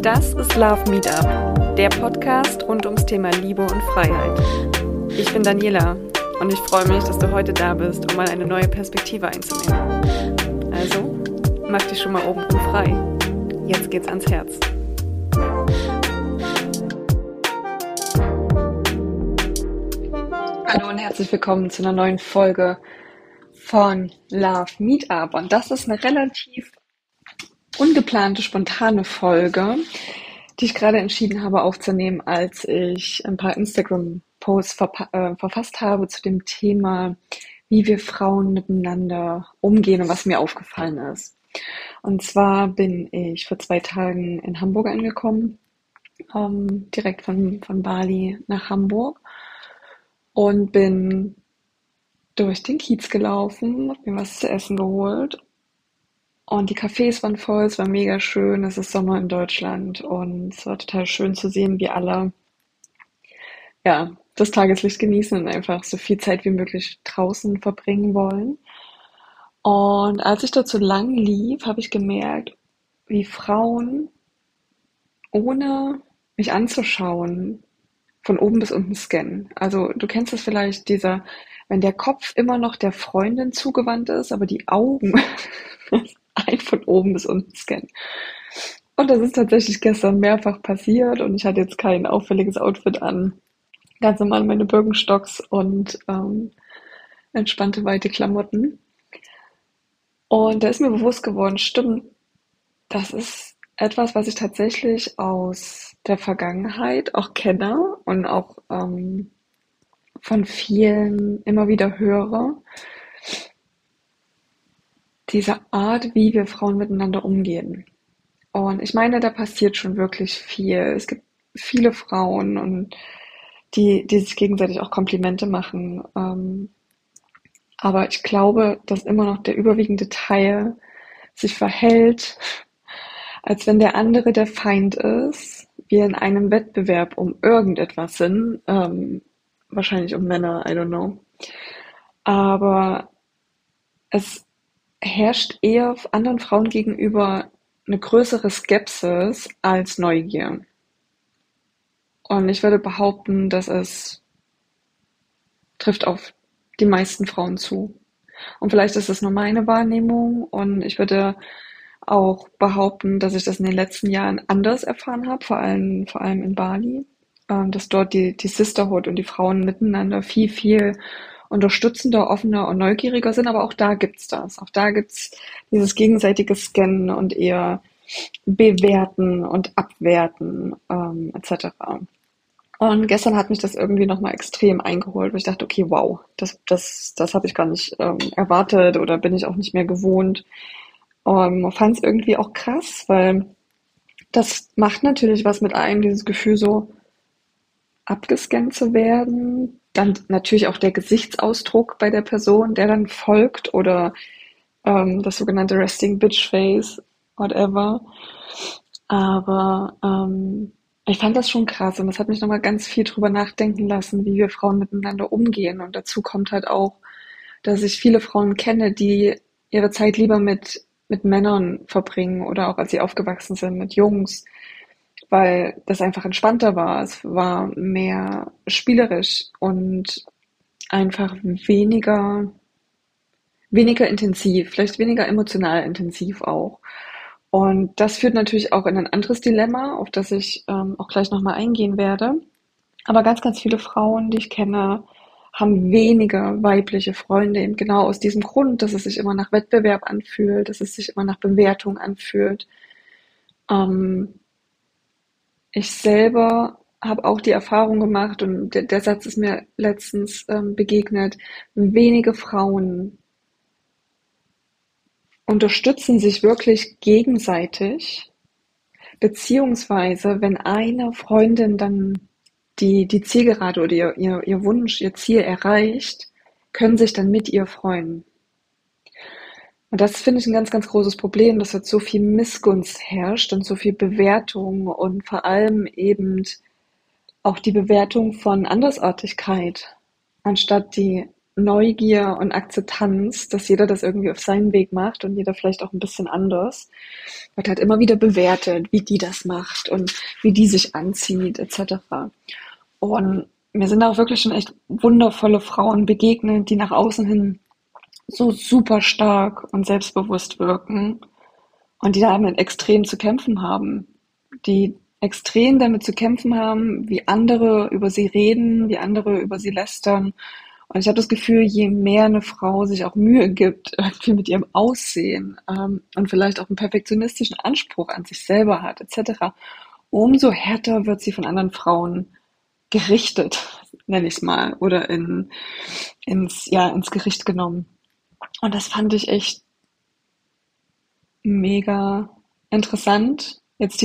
Das ist Love Meetup, der Podcast rund ums Thema Liebe und Freiheit. Ich bin Daniela und ich freue mich, dass du heute da bist, um mal eine neue Perspektive einzunehmen. Also, mach dich schon mal oben frei. Jetzt geht's ans Herz. Hallo und herzlich willkommen zu einer neuen Folge von Love Meetup. Und das ist eine relativ ungeplante, spontane Folge, die ich gerade entschieden habe aufzunehmen, als ich ein paar Instagram-Posts verfasst habe zu dem Thema, wie wir Frauen miteinander umgehen und was mir aufgefallen ist. Und zwar bin ich vor 2 Tagen in Hamburg angekommen, direkt von Bali nach Hamburg und bin durch den Kiez gelaufen, hab mir was zu essen geholt. Und die Cafés waren voll, es war mega schön, es ist Sommer in Deutschland und es war total schön zu sehen, wie alle das Tageslicht genießen und einfach so viel Zeit wie möglich draußen verbringen wollen. Und als ich dort so lang lief, habe ich gemerkt, wie Frauen, ohne mich anzuschauen, von oben bis unten scannen. Also du kennst es vielleicht, wenn der Kopf immer noch der Freundin zugewandt ist, aber die Augen ein von oben bis unten scannen. Und das ist tatsächlich gestern mehrfach passiert und ich hatte jetzt kein auffälliges Outfit an. Ganz normal meine Birkenstocks und entspannte, weite Klamotten. Und da ist mir bewusst geworden, stimmt, das ist etwas, was ich tatsächlich aus der Vergangenheit auch kenne und auch von vielen immer wieder höre. Diese Art, wie wir Frauen miteinander umgehen. Und ich meine, da passiert schon wirklich viel. Es gibt viele Frauen und die sich gegenseitig auch Komplimente machen. Aber ich glaube, dass immer noch der überwiegende Teil sich verhält, als wenn der andere der Feind ist. Wir in einem Wettbewerb um irgendetwas sind. Wahrscheinlich um Männer, I don't know. Aber es herrscht eher anderen Frauen gegenüber eine größere Skepsis als Neugier. Und ich würde behaupten, dass es trifft auf die meisten Frauen zu. Und vielleicht ist das nur meine Wahrnehmung und ich würde auch behaupten, dass ich das in den letzten Jahren anders erfahren habe, vor allem in Bali, dass dort die Sisterhood und die Frauen miteinander viel unterstützender, offener und neugieriger sind, aber auch da gibt's das. Auch da gibt's dieses gegenseitige Scannen und eher bewerten und abwerten, etc. Und gestern hat mich das irgendwie nochmal extrem eingeholt, weil ich dachte, okay, wow, das habe ich gar nicht erwartet oder bin ich auch nicht mehr gewohnt. Fand es irgendwie auch krass, weil das macht natürlich was mit einem, dieses Gefühl so abgescannt zu werden. Dann natürlich auch der Gesichtsausdruck bei der Person, der dann folgt oder das sogenannte Resting Bitch Face, whatever. Aber ich fand das schon krass und das hat mich nochmal ganz viel drüber nachdenken lassen, wie wir Frauen miteinander umgehen. Und dazu kommt halt auch, dass ich viele Frauen kenne, die ihre Zeit lieber mit Männern verbringen oder auch als sie aufgewachsen sind mit Jungs, weil das einfach entspannter war. Es war mehr spielerisch und einfach weniger intensiv, vielleicht weniger emotional intensiv auch. Und das führt natürlich auch in ein anderes Dilemma, auf das ich auch gleich nochmal eingehen werde. Aber ganz viele Frauen, die ich kenne, haben weniger weibliche Freunde, eben genau aus diesem Grund, dass es sich immer nach Wettbewerb anfühlt, dass es sich immer nach Bewertung anfühlt. Ich selber habe auch die Erfahrung gemacht und der Satz ist mir letztens begegnet, wenige Frauen unterstützen sich wirklich gegenseitig, beziehungsweise wenn eine Freundin dann die Zielgerade oder ihr Wunsch, ihr Ziel erreicht, können sich dann mit ihr freuen. Und das finde ich ein ganz großes Problem, dass jetzt so viel Missgunst herrscht und so viel Bewertung und vor allem eben auch die Bewertung von Andersartigkeit, anstatt die Neugier und Akzeptanz, dass jeder das irgendwie auf seinen Weg macht und jeder vielleicht auch ein bisschen anders. Wird halt immer wieder bewertet, wie die das macht und wie die sich anzieht, etc. Und mir sind auch wirklich schon echt wundervolle Frauen begegnet, die nach außen hin so super stark und selbstbewusst wirken und die damit extrem zu kämpfen haben. Die extrem damit zu kämpfen haben, wie andere über sie reden, wie andere über sie lästern. Und ich habe das Gefühl, je mehr eine Frau sich auch Mühe gibt, irgendwie mit ihrem Aussehen und vielleicht auch einen perfektionistischen Anspruch an sich selber hat, etc., umso härter wird sie von anderen Frauen gerichtet, nenne ich es mal, oder ins Gericht genommen. Und das fand ich echt mega interessant, jetzt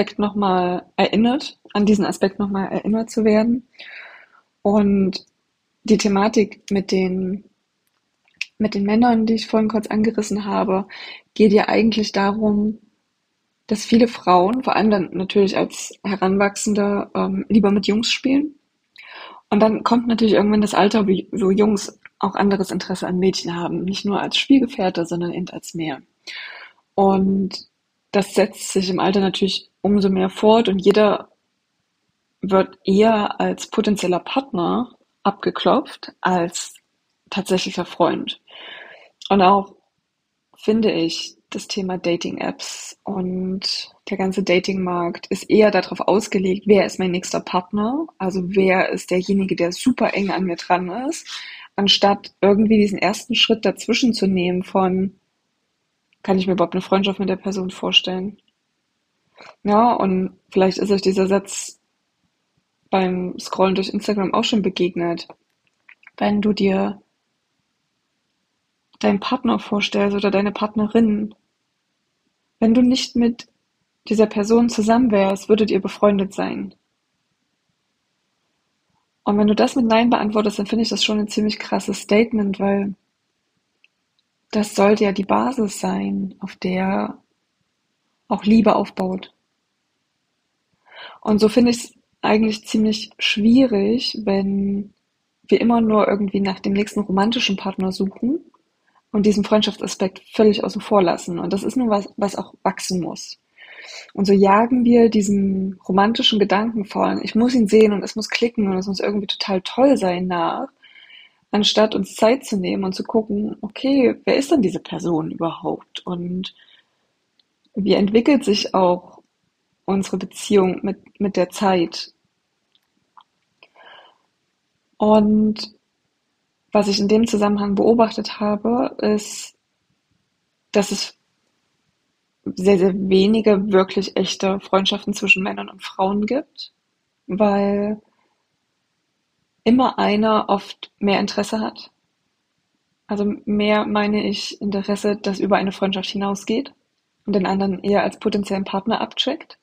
an diesen Aspekt nochmal erinnert zu werden. Und die Thematik mit den Männern, die ich vorhin kurz angerissen habe, geht ja eigentlich darum, dass viele Frauen, vor allem dann natürlich als Heranwachsende, lieber mit Jungs spielen. Und dann kommt natürlich irgendwann das Alter, wo Jungs auch anderes Interesse an Mädchen haben. Nicht nur als Spielgefährte, sondern eben als mehr. Und das setzt sich im Alter natürlich umso mehr fort und jeder wird eher als potenzieller Partner abgeklopft als tatsächlicher Freund. Und auch finde ich, das Thema Dating-Apps und der ganze Dating-Markt ist eher darauf ausgelegt, wer ist mein nächster Partner, also wer ist derjenige, der super eng an mir dran ist, anstatt irgendwie diesen ersten Schritt dazwischen zu nehmen von, kann ich mir überhaupt eine Freundschaft mit der Person vorstellen? Ja, und vielleicht ist euch dieser Satz beim Scrollen durch Instagram auch schon begegnet. Wenn du dir deinen Partner vorstellst oder deine Partnerin, wenn du nicht mit dieser Person zusammen wärst, würdet ihr befreundet sein. Und wenn du das mit Nein beantwortest, dann finde ich das schon ein ziemlich krasses Statement, weil das sollte ja die Basis sein, auf der auch Liebe aufbaut. Und so finde ich es eigentlich ziemlich schwierig, wenn wir immer nur irgendwie nach dem nächsten romantischen Partner suchen und diesen Freundschaftsaspekt völlig außen vor lassen. Und das ist nur was auch wachsen muss. Und so jagen wir diesem romantischen Gedanken von, ich muss ihn sehen und es muss klicken und es muss irgendwie total toll sein nach, anstatt uns Zeit zu nehmen und zu gucken, okay, wer ist denn diese Person überhaupt? Und wie entwickelt sich auch unsere Beziehung mit der Zeit? Und was ich in dem Zusammenhang beobachtet habe, ist, dass es sehr, sehr wenige wirklich echte Freundschaften zwischen Männern und Frauen gibt, weil immer einer oft mehr Interesse hat. Also mehr meine ich Interesse, das über eine Freundschaft hinausgeht und den anderen eher als potenziellen Partner abcheckt.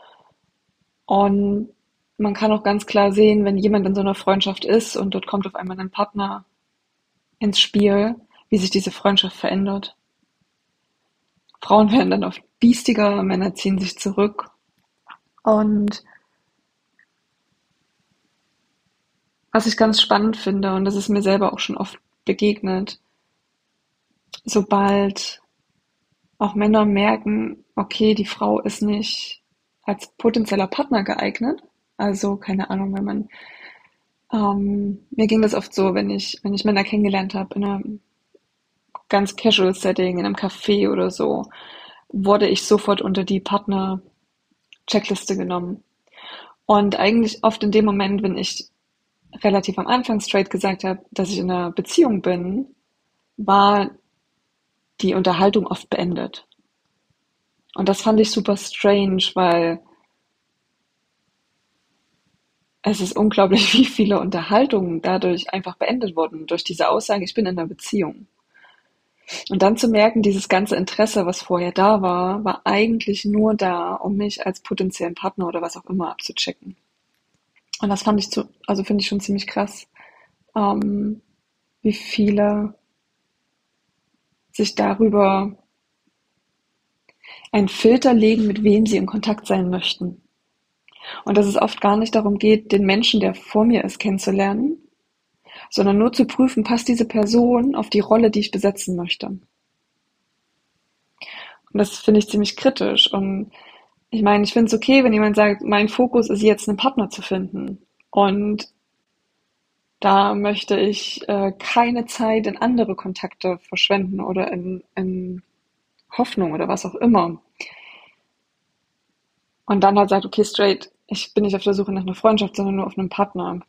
Und man kann auch ganz klar sehen, wenn jemand in so einer Freundschaft ist und dort kommt auf einmal ein Partner ins Spiel, wie sich diese Freundschaft verändert. Frauen werden dann oft biestiger, Männer ziehen sich zurück. Und was ich ganz spannend finde, und das ist mir selber auch schon oft begegnet, sobald auch Männer merken, okay, die Frau ist nicht als potenzieller Partner geeignet. Also, keine Ahnung, mir ging das oft so, wenn ich Männer kennengelernt habe in einem ganz casual Setting, in einem Café oder so, wurde ich sofort unter die Partner-Checkliste genommen. Und eigentlich oft in dem Moment, wenn ich relativ am Anfang straight gesagt habe, dass ich in einer Beziehung bin, war die Unterhaltung oft beendet. Und das fand ich super strange, weil es ist unglaublich, wie viele Unterhaltungen dadurch einfach beendet wurden, durch diese Aussage, ich bin in einer Beziehung. Und dann zu merken, dieses ganze Interesse, was vorher da war, war eigentlich nur da, um mich als potenziellen Partner oder was auch immer abzuchecken. Und das finde ich schon ziemlich krass, ähm, wie viele sich darüber einen Filter legen, mit wem sie in Kontakt sein möchten. Und dass es oft gar nicht darum geht, den Menschen, der vor mir ist, kennenzulernen, sondern nur zu prüfen, passt diese Person auf die Rolle, die ich besetzen möchte. Und das finde ich ziemlich kritisch. Und ich meine, ich finde es okay, wenn jemand sagt, mein Fokus ist jetzt, einen Partner zu finden. Und da möchte ich keine Zeit in andere Kontakte verschwenden oder in Hoffnung oder was auch immer. Und dann halt sagt, okay, straight, ich bin nicht auf der Suche nach einer Freundschaft, sondern nur auf einen Partner.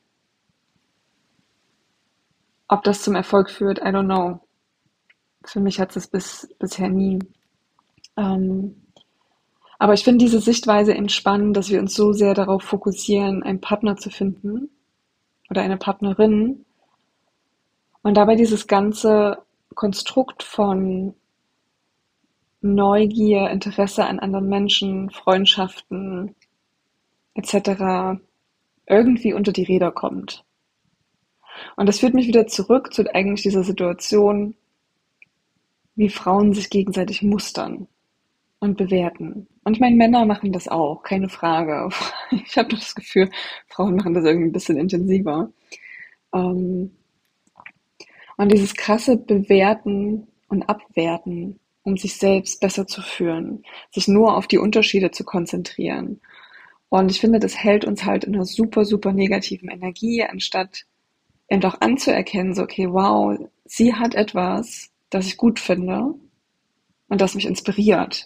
Ob das zum Erfolg führt, I don't know. Für mich hat es bisher nie. Ähm, aber ich finde diese Sichtweise entspannend, dass wir uns so sehr darauf fokussieren, einen Partner zu finden oder eine Partnerin und dabei dieses ganze Konstrukt von Neugier, Interesse an anderen Menschen, Freundschaften etc. irgendwie unter die Räder kommt. Und das führt mich wieder zurück zu eigentlich dieser Situation, wie Frauen sich gegenseitig mustern und bewerten. Und ich meine, Männer machen das auch, keine Frage. Ich habe das Gefühl, Frauen machen das irgendwie ein bisschen intensiver. Ähm, und dieses krasse Bewerten und Abwerten, um sich selbst besser zu fühlen, sich nur auf die Unterschiede zu konzentrieren. Und ich finde, das hält uns halt in einer super, super negativen Energie, anstatt eben auch anzuerkennen, so, okay, wow, sie hat etwas, das ich gut finde und das mich inspiriert.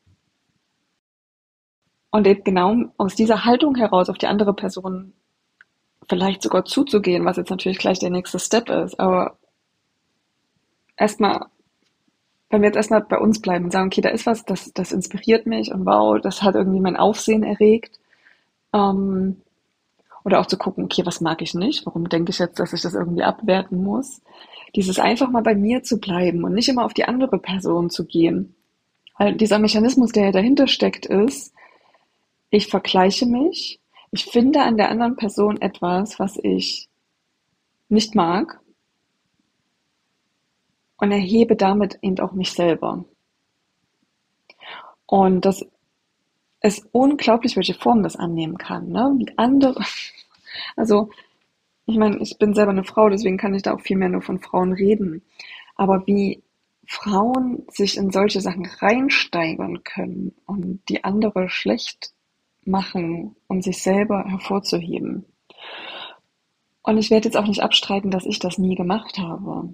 Und eben genau aus dieser Haltung heraus auf die andere Person vielleicht sogar zuzugehen, was jetzt natürlich gleich der nächste Step ist. Aber erstmal, wenn wir jetzt erstmal bei uns bleiben und sagen, okay, da ist was, das inspiriert mich und wow, das hat irgendwie mein Aufsehen erregt. Ähm, oder auch zu gucken, okay, was mag ich nicht? Warum denke ich jetzt, dass ich das irgendwie abwerten muss? Dieses einfach mal bei mir zu bleiben und nicht immer auf die andere Person zu gehen. Weil dieser Mechanismus, der ja dahinter steckt, ist, ich vergleiche mich, ich finde an der anderen Person etwas, was ich nicht mag und erhebe damit eben auch mich selber. Und das ist unglaublich, welche Form das annehmen kann, ne? Wie andere, also ich meine, ich bin selber eine Frau, deswegen kann ich da auch viel mehr nur von Frauen reden. Aber wie Frauen sich in solche Sachen reinsteigern können und die andere schlecht machen, um sich selber hervorzuheben. Und ich werde jetzt auch nicht abstreiten, dass ich das nie gemacht habe.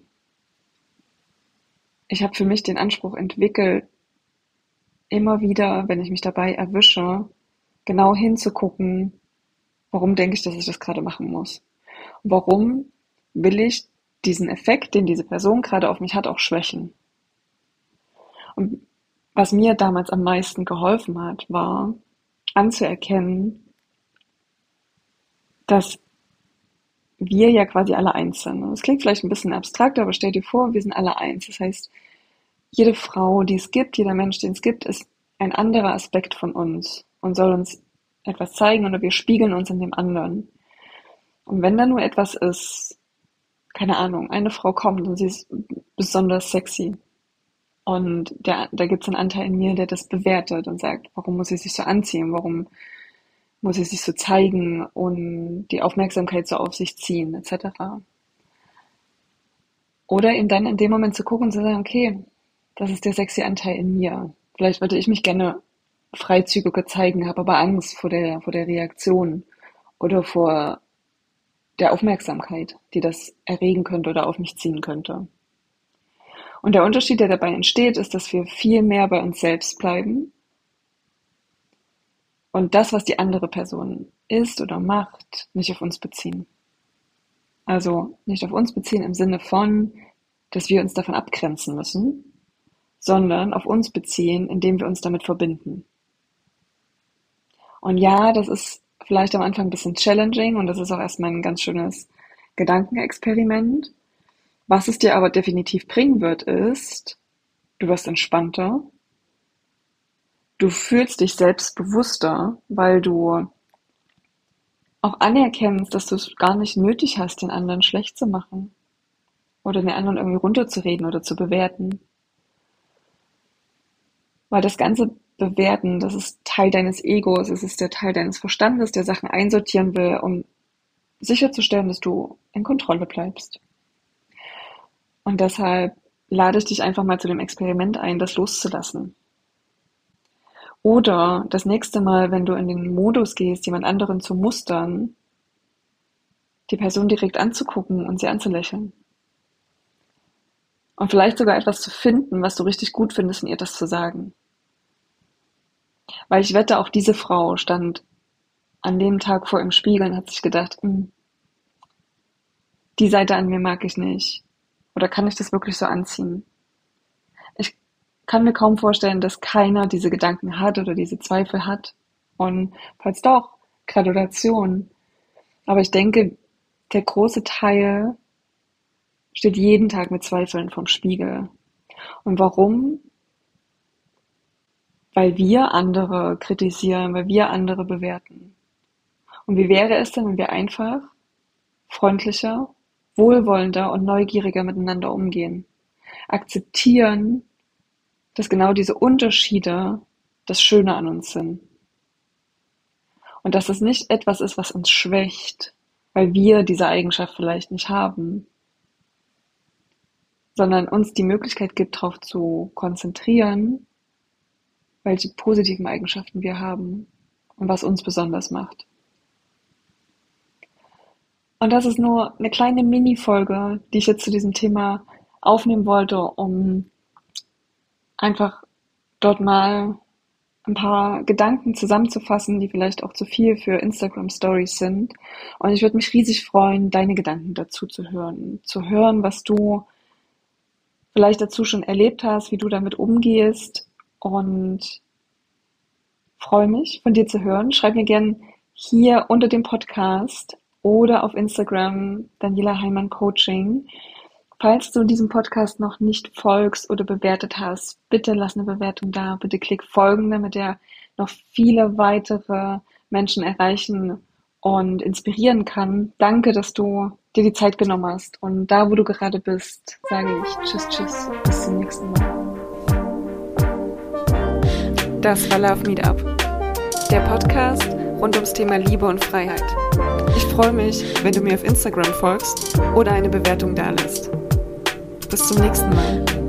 Ich habe für mich den Anspruch entwickelt, immer wieder, wenn ich mich dabei erwische, genau hinzugucken, warum denke ich, dass ich das gerade machen muss? Warum will ich diesen Effekt, den diese Person gerade auf mich hat, auch schwächen? Und was mir damals am meisten geholfen hat, war anzuerkennen, dass wir ja quasi alle eins sind. Das klingt vielleicht ein bisschen abstrakt, aber stell dir vor, wir sind alle eins. Das heißt, jede Frau, die es gibt, jeder Mensch, den es gibt, ist ein anderer Aspekt von uns und soll uns etwas zeigen oder wir spiegeln uns in dem anderen. Und wenn da nur etwas ist, keine Ahnung, eine Frau kommt und sie ist besonders sexy und da gibt es einen Anteil in mir, der das bewertet und sagt, warum muss sie sich so anziehen, warum muss sie sich so zeigen und die Aufmerksamkeit so auf sich ziehen, etc. Oder eben dann in dem Moment zu gucken und zu sagen, okay, das ist der sexy Anteil in mir. Vielleicht würde ich mich gerne freizügiger zeigen, habe aber Angst vor der Reaktion oder vor der Aufmerksamkeit, die das erregen könnte oder auf mich ziehen könnte. Und der Unterschied, der dabei entsteht, ist, dass wir viel mehr bei uns selbst bleiben und das, was die andere Person ist oder macht, nicht auf uns beziehen. Also nicht auf uns beziehen im Sinne von, dass wir uns davon abgrenzen müssen, sondern auf uns beziehen, indem wir uns damit verbinden. Und ja, das ist vielleicht am Anfang ein bisschen challenging und das ist auch erstmal ein ganz schönes Gedankenexperiment. Was es dir aber definitiv bringen wird, ist, du wirst entspannter, du fühlst dich selbstbewusster, weil du auch anerkennst, dass du es gar nicht nötig hast, den anderen schlecht zu machen oder den anderen irgendwie runterzureden oder zu bewerten. Weil das ganze Bewerten, das ist Teil deines Egos, es ist der Teil deines Verstandes, der Sachen einsortieren will, um sicherzustellen, dass du in Kontrolle bleibst. Und deshalb lade ich dich einfach mal zu dem Experiment ein, das loszulassen. Oder das nächste Mal, wenn du in den Modus gehst, jemand anderen zu mustern, die Person direkt anzugucken und sie anzulächeln. Und vielleicht sogar etwas zu finden, was du richtig gut findest, und ihr das zu sagen. Weil ich wette, auch diese Frau stand an dem Tag vor dem Spiegel und hat sich gedacht, die Seite an mir mag ich nicht. Oder kann ich das wirklich so anziehen? Ich kann mir kaum vorstellen, dass keiner diese Gedanken hat oder diese Zweifel hat. Und falls doch, Gratulation. Aber ich denke, der große Teil steht jeden Tag mit Zweifeln vorm Spiegel. Und warum? Weil wir andere kritisieren, weil wir andere bewerten. Und wie wäre es denn, wenn wir einfach freundlicher, wohlwollender und neugieriger miteinander umgehen? Akzeptieren, dass genau diese Unterschiede das Schöne an uns sind. Und dass es nicht etwas ist, was uns schwächt, weil wir diese Eigenschaft vielleicht nicht haben, sondern uns die Möglichkeit gibt, darauf zu konzentrieren, welche positiven Eigenschaften wir haben und was uns besonders macht. Und das ist nur eine kleine Mini-Folge, die ich jetzt zu diesem Thema aufnehmen wollte, um einfach dort mal ein paar Gedanken zusammenzufassen, die vielleicht auch zu viel für Instagram Stories sind. Und ich würde mich riesig freuen, deine Gedanken dazu zu hören, was du vielleicht dazu schon erlebt hast, wie du damit umgehst, und freue mich, von dir zu hören. Schreib mir gerne hier unter dem Podcast oder auf Instagram Daniela Heimann Coaching. Falls du diesem Podcast noch nicht folgst oder bewertet hast, bitte lass eine Bewertung da. Bitte klick folgen, damit er noch viele weitere Menschen erreichen und inspirieren kann. Danke, dass du dir die Zeit genommen hast. Und da, wo du gerade bist, sage ich tschüss, bis zum nächsten Mal. Das war Love Meetup, der Podcast rund ums Thema Liebe und Freiheit. Ich freue mich, wenn du mir auf Instagram folgst oder eine Bewertung dalässt. Bis zum nächsten Mal.